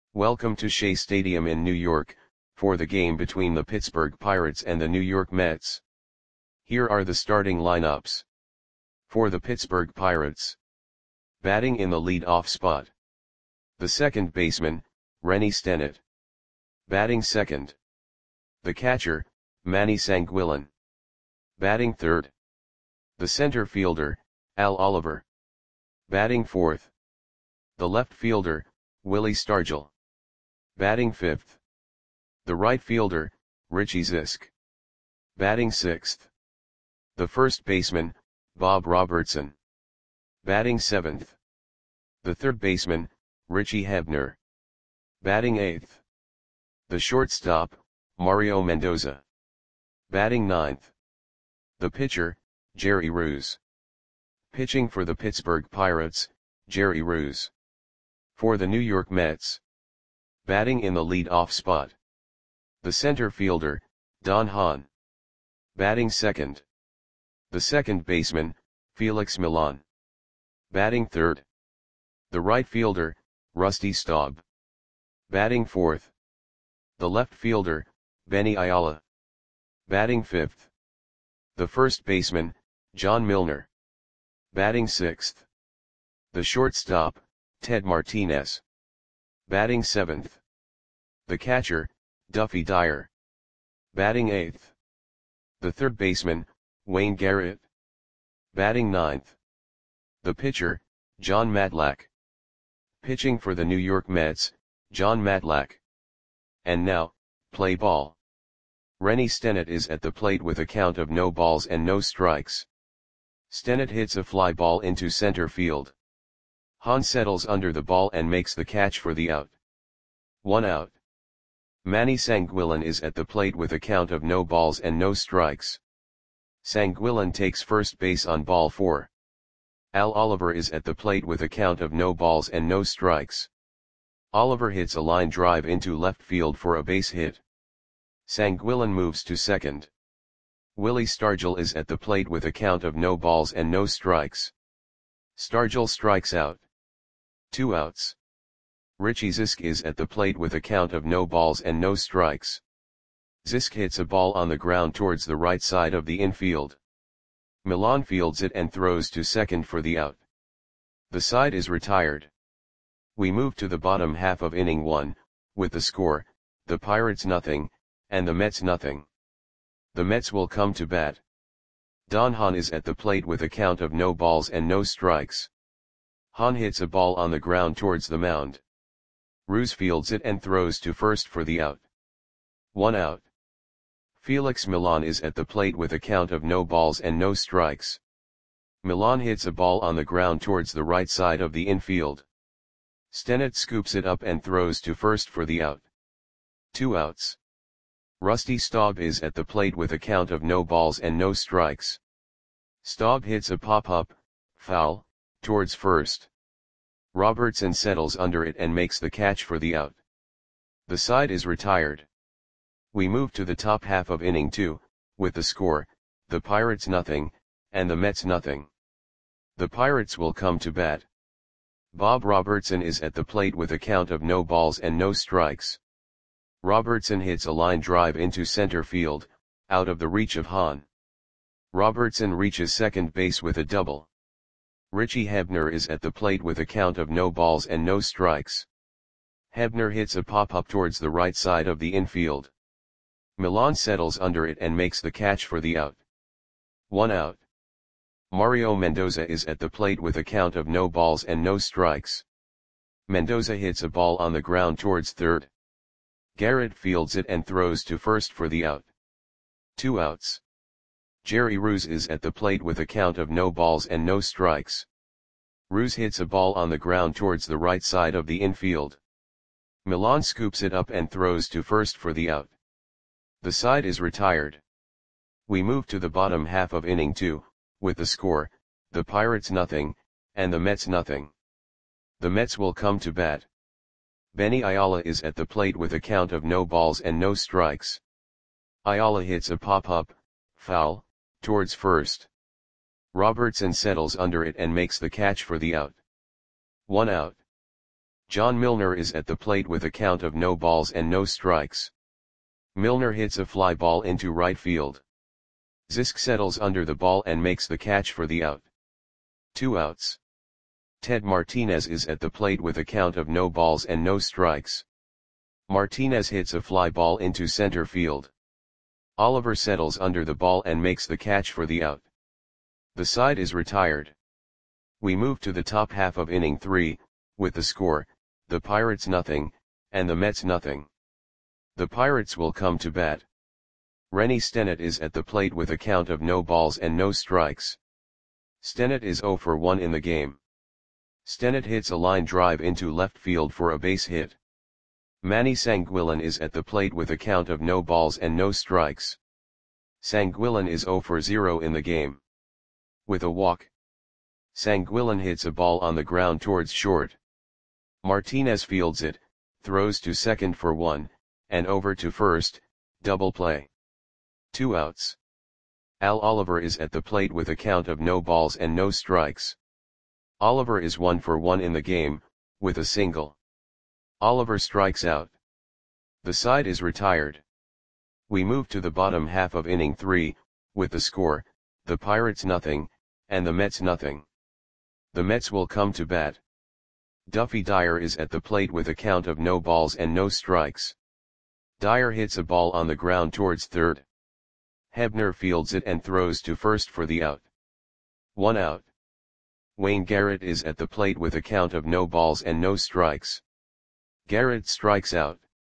Welcome to Shea Stadium in New York, for the game between the Pittsburgh Pirates and the New York Mets. Here are the starting lineups. For the Pittsburgh Pirates. Batting in the lead-off spot. The second baseman, Rennie Stennett. Batting second. The catcher, Manny Sanguillén. Batting third. The center fielder, Al Oliver. Batting fourth. The left fielder, Willie Stargell. Batting fifth. The right fielder, Richie Zisk. Batting sixth. The first baseman, Bob Robertson. Batting seventh. The third baseman, Richie Hebner. Batting eighth. The shortstop, Mario Mendoza. Batting ninth. The pitcher, Jerry Reuss. Pitching for the Pittsburgh Pirates, Jerry Reuss. For the New York Mets. Batting in the lead-off spot. The center fielder, Don Hahn. Batting second. The second baseman, Felix Millan. Batting third. The right fielder, Rusty Staub. Batting fourth. The left fielder, Benny Ayala. Batting fifth. The first baseman, John Milner. Batting sixth. The shortstop, Ted Martinez. Batting seventh. The catcher, Duffy Dyer. Batting eighth. The third baseman, Wayne Garrett. Batting ninth. The pitcher, Jon Matlack. Pitching for the New York Mets, Jon Matlack. And now, play ball. Rennie Stennett is at the plate with a count of no balls and no strikes. Stennett hits a fly ball into center field. Hahn settles under the ball and makes the catch for the out. 1 out. Manny Sanguillén is at the plate with a count of no balls and no strikes. Sanguillén takes first base on ball 4. Al Oliver is at the plate with a count of no balls and no strikes. Oliver hits a line drive into left field for a base hit. Sanguillén moves to second. Willie Stargell is at the plate with a count of no balls and no strikes. Stargell strikes out. 2 outs. Richie Zisk is at the plate with a count of no balls and no strikes. Zisk hits a ball on the ground towards the right side of the infield. Millan fields it and throws to second for the out. The side is retired. We move to the bottom half of inning 1, with the score, the Pirates nothing, and the Mets nothing. The Mets will come to bat. Don Hahn is at the plate with a count of no balls and no strikes. Hahn hits a ball on the ground towards the mound. Reuss fields it and throws to first for the out. 1 out. Felix Millan is at the plate with a count of no balls and no strikes. Millan hits a ball on the ground towards the right side of the infield. Stennett scoops it up and throws to first for the out. 2 outs. Rusty Staub is at the plate with a count of no balls and no strikes. Staub hits a pop-up, foul, towards first. Robertson settles under it and makes the catch for the out. The side is retired. We move to the top half of inning 2, with the score, the Pirates nothing, and the Mets nothing. The Pirates will come to bat. Bob Robertson is at the plate with a count of no balls and no strikes. Robertson hits a line drive into center field, out of the reach of Hahn. Robertson reaches second base with a double. Richie Hebner is at the plate with a count of no balls and no strikes. Hebner hits a pop-up towards the right side of the infield. Millan settles under it and makes the catch for the out. 1 out. Mario Mendoza is at the plate with a count of no balls and no strikes. Mendoza hits a ball on the ground towards third. Garrett fields it and throws to first for the out. 2 outs. Jerry Reuss is at the plate with a count of no balls and no strikes. Reuss hits a ball on the ground towards the right side of the infield. Millan scoops it up and throws to first for the out. The side is retired. We move to the bottom half of inning 2, with the score, the Pirates nothing, and the Mets nothing. The Mets will come to bat. Benny Ayala is at the plate with a count of no balls and no strikes. Ayala hits a pop-up, foul, towards first. Robertson settles under it and makes the catch for the out. 1 out. John Milner is at the plate with a count of no balls and no strikes. Milner hits a fly ball into right field. Zisk settles under the ball and makes the catch for the out. 2 outs. Ted Martinez is at the plate with a count of no balls and no strikes. Martinez hits a fly ball into center field. Oliver settles under the ball and makes the catch for the out. The side is retired. We move to the top half of inning 3, with the score, the Pirates nothing, and the Mets nothing. The Pirates will come to bat. Rennie Stennett is at the plate with a count of no balls and no strikes. Stennett is 0 for 1 in the game. Stennett hits a line drive into left field for a base hit. Manny Sanguillen is at the plate with a count of no balls and no strikes. Sanguillen is 0 for 0 in the game. With a walk, Sanguillen hits a ball on the ground towards short. Martinez fields it, throws to second for 1, and over to first, double play. 2 outs. Al Oliver is at the plate with a count of no balls and no strikes. Oliver is 1 for 1 in the game, with a single. Oliver strikes out. The side is retired. We move to the bottom half of inning 3, with the score, the Pirates nothing, and the Mets nothing. The Mets will come to bat. Duffy Dyer is at the plate with a count of no balls and no strikes. Dyer hits a ball on the ground towards third. Hebner fields it and throws to first for the out. 1 out. Wayne Garrett is at the plate with a count of no balls and no strikes. Garrett strikes out.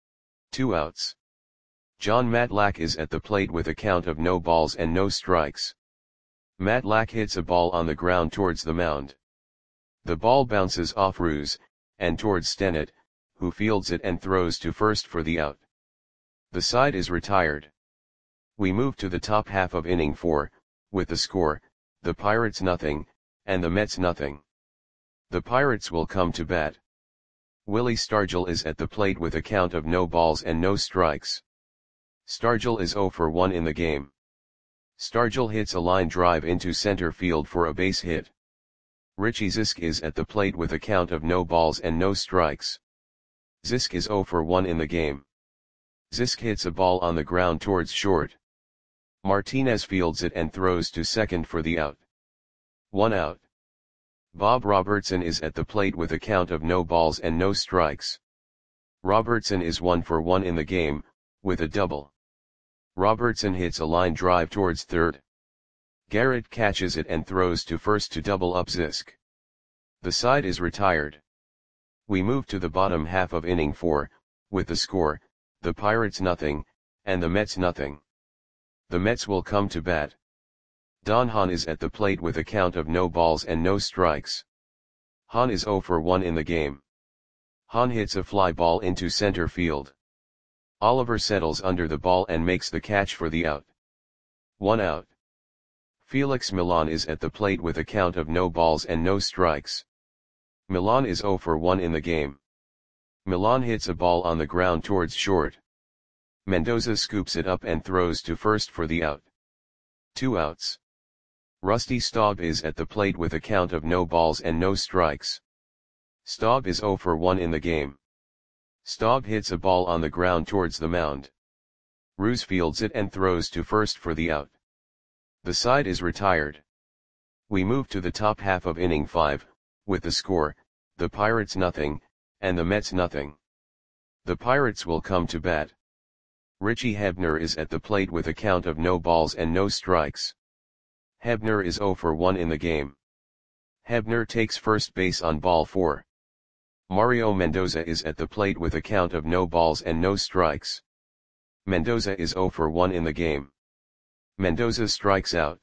2 outs. John Matlack is at the plate with a count of no balls and no strikes. Matlack hits a ball on the ground towards the mound. The ball bounces off Ruse, and towards Stennett, who fields it and throws to first for the out. The side is retired. We move to the top half of inning 4, with the score, the Pirates nothing, and the Mets nothing. The Pirates will come to bat. Willie Stargell is at the plate with a count of no balls and no strikes. Stargell is 0 for 1 in the game. Stargell hits a line drive into center field for a base hit. Richie Zisk is at the plate with a count of no balls and no strikes. Zisk is 0 for 1 in the game. Zisk hits a ball on the ground towards short. Martinez fields it and throws to second for the out. 1 out. Bob Robertson is at the plate with a count of no balls and no strikes. Robertson is 1 for 1 in the game, with a double. Robertson hits a line drive towards third. Garrett catches it and throws to first to double up Zisk. The side is retired. We move to the bottom half of inning 4, with the score, the Pirates nothing, and the Mets nothing. The Mets will come to bat. Don Hahn is at the plate with a count of no balls and no strikes. Hahn is 0 for 1 in the game. Hahn hits a fly ball into center field. Oliver settles under the ball and makes the catch for the out. 1 out. Felix Millan is at the plate with a count of no balls and no strikes. Millan is 0 for 1 in the game. Millan hits a ball on the ground towards short. Mendoza scoops it up and throws to first for the out. 2 outs. Rusty Staub is at the plate with a count of no balls and no strikes. Staub is 0 for 1 in the game. Staub hits a ball on the ground towards the mound. Ruse fields it and throws to first for the out. The side is retired. We move to the top half of inning 5, with the score, the Pirates nothing, and the Mets nothing. The Pirates will come to bat. Richie Hebner is at the plate with a count of no balls and no strikes. Hebner is 0 for 1 in the game. Hebner takes first base on ball 4. Mario Mendoza is at the plate with a count of no balls and no strikes. Mendoza is 0 for 1 in the game. Mendoza strikes out.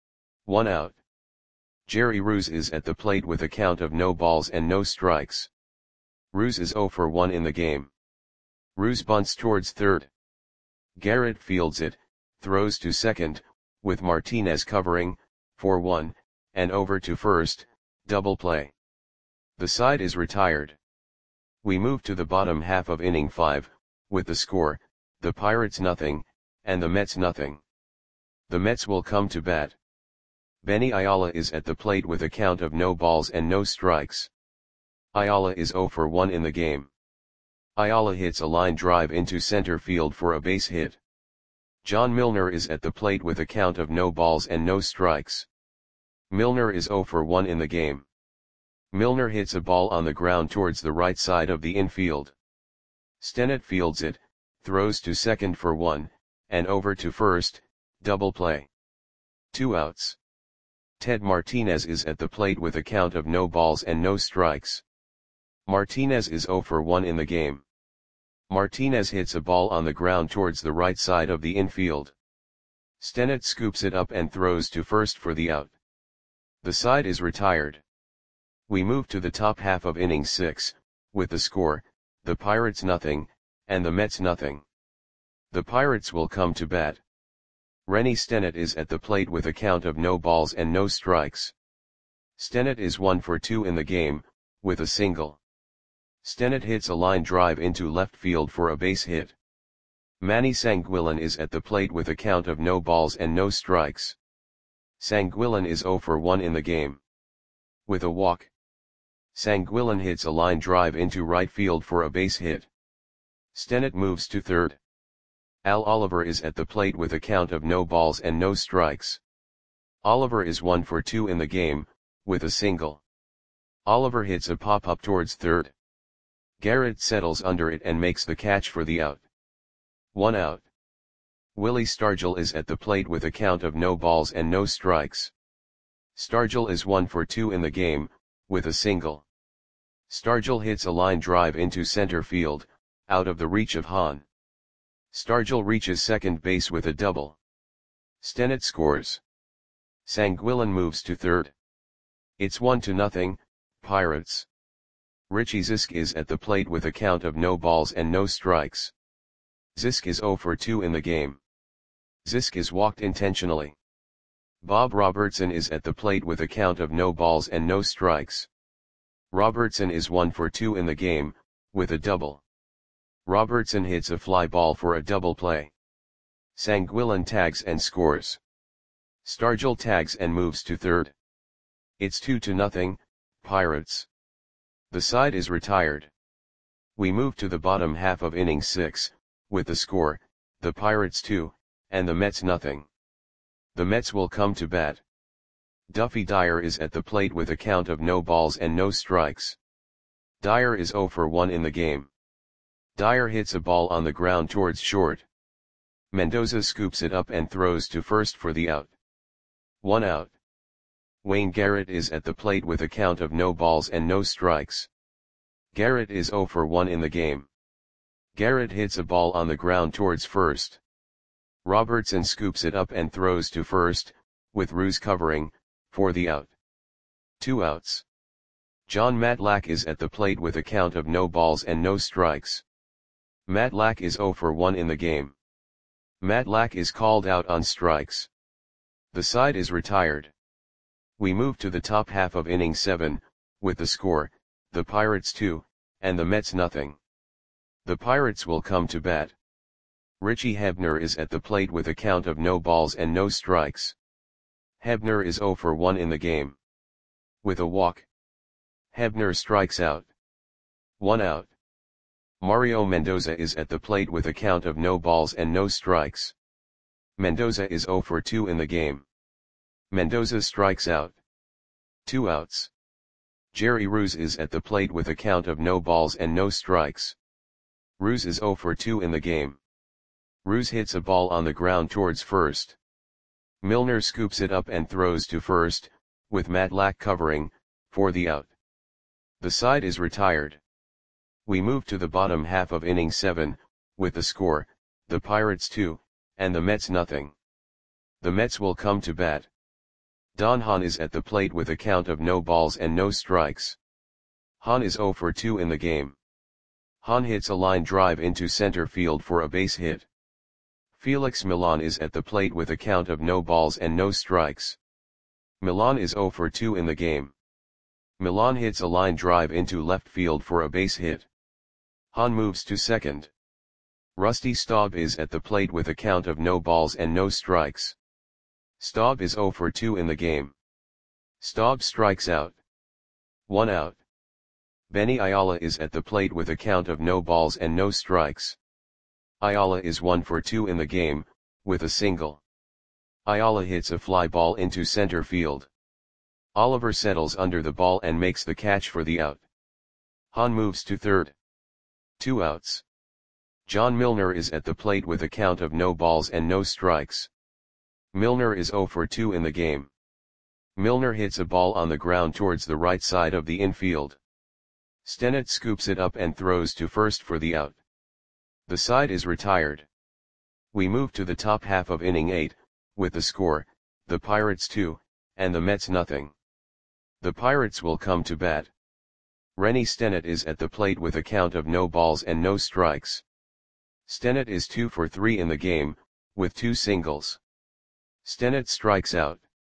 1 out. Jerry Ruse is at the plate with a count of no balls and no strikes. Ruse is 0 for 1 in the game. Ruse bunts towards third. Garrett fields it, throws to second, with Martinez covering, for 1, and over to first, double play. The side is retired. We move to the bottom half of inning 5, with the score, the Pirates nothing, and the Mets nothing. The Mets will come to bat. Benny Ayala is at the plate with a count of no balls and no strikes. Ayala is 0 for 1 in the game. Ayala hits a line drive into center field for a base hit. John Milner is at the plate with a count of no balls and no strikes. Milner is 0 for 1 in the game. Milner hits a ball on the ground towards the right side of the infield. Stennett fields it, throws to second for 1, and over to first, double play. 2 outs. Ted Martinez is at the plate with a count of no balls and no strikes. Martinez is 0 for 1 in the game. Martinez hits a ball on the ground towards the right side of the infield. Stennett scoops it up and throws to first for the out. The side is retired. We move to the top half of inning 6, with the score, the Pirates nothing, and the Mets nothing. The Pirates will come to bat. Rennie Stennett is at the plate with a count of no balls and no strikes. Stennett is 1 for 2 in the game, with a single. Stennett hits a line drive into left field for a base hit. Manny Sanguillen is at the plate with a count of no balls and no strikes. Sanguillen is 0 for 1 in the game. With a walk. Sanguillen hits a line drive into right field for a base hit. Stennett moves to third. Al Oliver is at the plate with a count of no balls and no strikes. Oliver is 1 for 2 in the game, with a single. Oliver hits a pop-up towards third. Garrett settles under it and makes the catch for the out. 1 out. Willie Stargell is at the plate with a count of no balls and no strikes. Stargell is 1 for 2 in the game, with a single. Stargell hits a line drive into center field, out of the reach of Hahn. Stargell reaches second base with a double. Stennett scores. Sanguillen moves to third. It's 1-0, Pirates. Richie Zisk is at the plate with a count of no balls and no strikes. Zisk is 0 for 2 in the game. Zisk is walked intentionally. Bob Robertson is at the plate with a count of no balls and no strikes. Robertson is 1 for 2 in the game, with a double. Robertson hits a fly ball for a double play. Sanguillen tags and scores. Stargell tags and moves to third. It's 2-0, Pirates. The side is retired. We move to the bottom half of inning 6, with the score, the Pirates 2, and the Mets nothing. The Mets will come to bat. Duffy Dyer is at the plate with a count of no balls and no strikes. Dyer is 0 for 1 in the game. Dyer hits a ball on the ground towards short. Mendoza scoops it up and throws to first for the out. 1 out. Wayne Garrett is at the plate with a count of no balls and no strikes. Garrett is 0 for 1 in the game. Garrett hits a ball on the ground towards first. Robertson scoops it up and throws to first, with Ruse covering, for the out. 2 outs. John Matlack is at the plate with a count of no balls and no strikes. Matlack is 0 for 1 in the game. Matlack is called out on strikes. The side is retired. We move to the top half of inning 7, with the score, the Pirates 2, and the Mets nothing. The Pirates will come to bat. Richie Hebner is at the plate with a count of no balls and no strikes. Hebner is 0 for 1 in the game. With a walk. Hebner strikes out. 1 out. Mario Mendoza is at the plate with a count of no balls and no strikes. Mendoza is 0 for 2 in the game. Mendoza strikes out. 2 outs. Jerry Ruse is at the plate with a count of no balls and no strikes. Ruse is 0 for 2 in the game. Ruse hits a ball on the ground towards first. Milner scoops it up and throws to first, with Matlack covering, for the out. The side is retired. We move to the bottom half of inning 7, with the score, the Pirates 2, and the Mets nothing. The Mets will come to bat. Don Hahn is at the plate with a count of no balls and no strikes. Hahn is 0 for 2 in the game. Hahn hits a line drive into center field for a base hit. Felix Millan is at the plate with a count of no balls and no strikes. Millan is 0 for 2 in the game. Millan hits a line drive into left field for a base hit. Hahn moves to second. Rusty Staub is at the plate with a count of no balls and no strikes. Staub is 0 for 2 in the game. Staub strikes out. 1 out. Benny Ayala is at the plate with a count of no balls and no strikes. Ayala is 1 for 2 in the game, with a single. Ayala hits a fly ball into center field. Oliver settles under the ball and makes the catch for the out. Hahn moves to third. 2 outs. John Milner is at the plate with a count of no balls and no strikes. Milner is 0 for 2 in the game. Milner hits a ball on the ground towards the right side of the infield. Stennett scoops it up and throws to first for the out. The side is retired. We move to the top half of inning 8, with the score, the Pirates 2, and the Mets nothing. The Pirates will come to bat. Rennie Stennett is at the plate with a count of no balls and no strikes. Stennett is 2 for 3 in the game, with 2 singles. Stennett strikes out.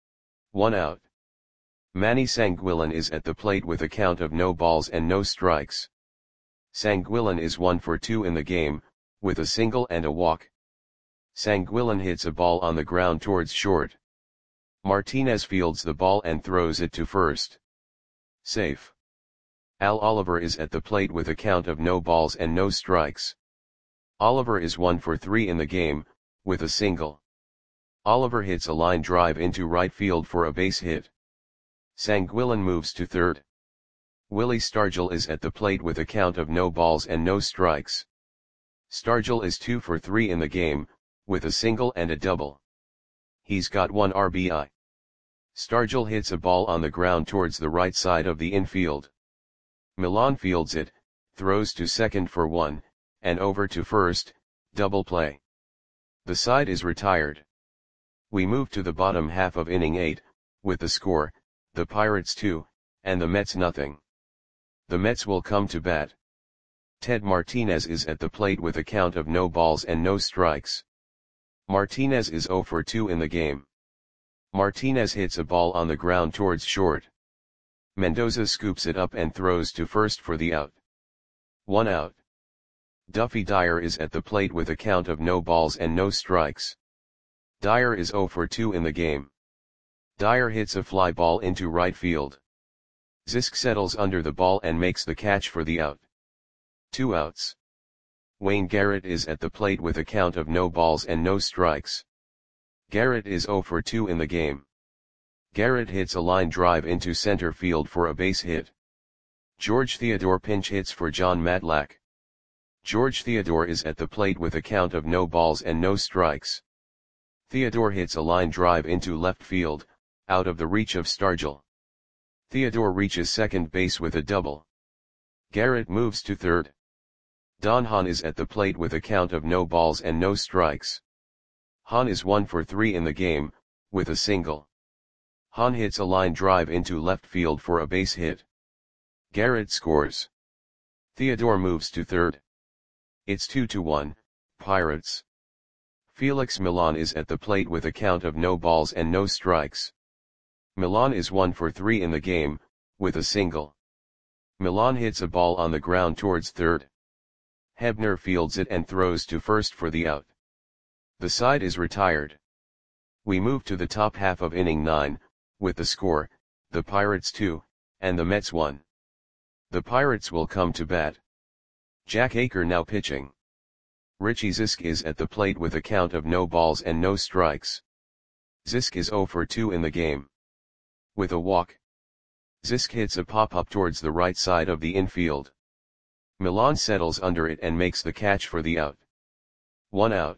1 out. Manny Sanguillen is at the plate with a count of no balls and no strikes. Sanguillen is 1 for 2 in the game, with a single and a walk. Sanguillen hits a ball on the ground towards short. Martinez fields the ball and throws it to first. Safe. Al Oliver is at the plate with a count of no balls and no strikes. Oliver is 1 for 3 in the game, with a single. Oliver hits a line drive into right field for a base hit. Sanguillen moves to third. Willie Stargell is at the plate with a count of no balls and no strikes. Stargell is 2 for 3 in the game, with a single and a double. He's got 1 RBI. Stargell hits a ball on the ground towards the right side of the infield. Milan fields it, throws to second for 1, and over to first, double play. The side is retired. We move to the bottom half of inning 8, with the score, the Pirates 2, and the Mets nothing. The Mets will come to bat. Ted Martinez is at the plate with a count of no balls and no strikes. Martinez is 0 for 2 in the game. Martinez hits a ball on the ground towards short. Mendoza scoops it up and throws to first for the out. 1 out. Duffy Dyer is at the plate with a count of no balls and no strikes. Dyer is 0 for 2 in the game. Dyer hits a fly ball into right field. Zisk settles under the ball and makes the catch for the out. 2 outs. Wayne Garrett is at the plate with a count of no balls and no strikes. Garrett is 0 for 2 in the game. Garrett hits a line drive into center field for a base hit. George Theodore pinch hits for John Matlack. George Theodore is at the plate with a count of no balls and no strikes. Theodore hits a line drive into left field, out of the reach of Stargell. Theodore reaches second base with a double. Garrett moves to third. Don Hahn is at the plate with a count of no balls and no strikes. Hahn is 1 for 3 in the game, with a single. Hahn hits a line drive into left field for a base hit. Garrett scores. Theodore moves to third. It's 2-1, Pirates. Felix Milan is at the plate with a count of no balls and no strikes. Milan is 1 for 3 in the game, with a single. Milan hits a ball on the ground towards third. Hebner fields it and throws to first for the out. The side is retired. We move to the top half of inning 9, with the score, the Pirates 2, and the Mets 1. The Pirates will come to bat. Jack Aker now pitching. Richie Zisk is at the plate with a count of no balls and no strikes. Zisk is 0 for 2 in the game. With a walk. Zisk hits a pop-up towards the right side of the infield. Milan settles under it and makes the catch for the out. 1 out.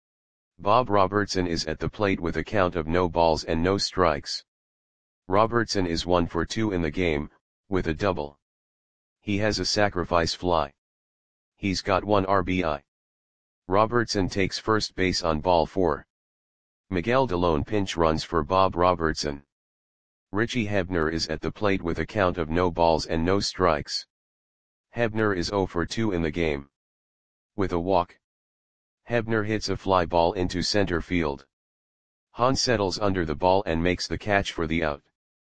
Bob Robertson is at the plate with a count of no balls and no strikes. Robertson is 1 for 2 in the game, with a double. He has a sacrifice fly. He's got 1 RBI. Robertson takes first base on ball 4. Miguel Delone pinch runs for Bob Robertson. Richie Hebner is at the plate with a count of no balls and no strikes. Hebner is 0 for 2 in the game. With a walk. Hebner hits a fly ball into center field. Hahn settles under the ball and makes the catch for the out.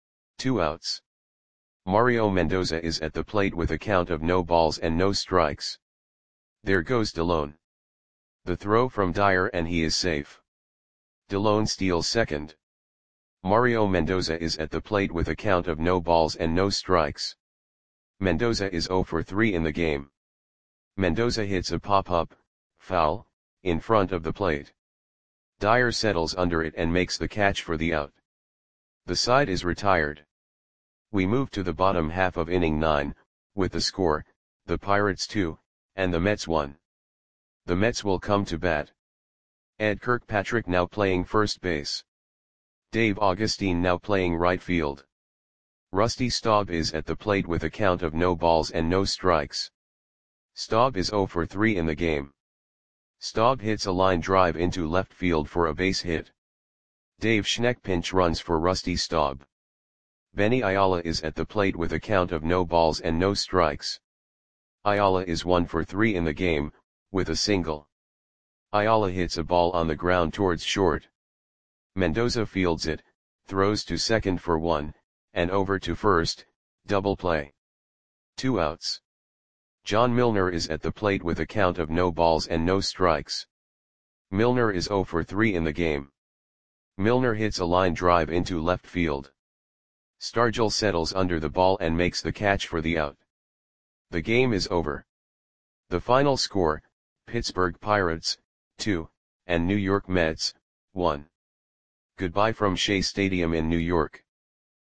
2 outs. Mario Mendoza is at the plate with a count of no balls and no strikes. There goes Delone. The throw from Dyer and he is safe. Delone steals second. Mario Mendoza is at the plate with a count of no balls and no strikes. Mendoza is 0 for 3 in the game. Mendoza hits a pop-up, foul, in front of the plate. Dyer settles under it and makes the catch for the out. The side is retired. We move to the bottom half of inning 9, with the score, the Pirates 2, and the Mets 1. The Mets will come to bat. Ed Kirkpatrick now playing first base. Dave Augustine now playing right field. Rusty Staub is at the plate with a count of no balls and no strikes. Staub is 0 for 3 in the game. Staub hits a line drive into left field for a base hit. Dave Schneck pinch runs for Rusty Staub. Benny Ayala is at the plate with a count of no balls and no strikes. Ayala is 1 for 3 in the game, with a single. Ayala hits a ball on the ground towards short. Mendoza fields it, throws to second for 1, and over to first, double play. 2 outs. John Milner is at the plate with a count of no balls and no strikes. Milner is 0 for 3 in the game. Milner hits a line drive into left field. Stargell settles under the ball and makes the catch for the out. The game is over. The final score, Pittsburgh Pirates, 2, and New York Mets, 1. Goodbye from Shea Stadium in New York.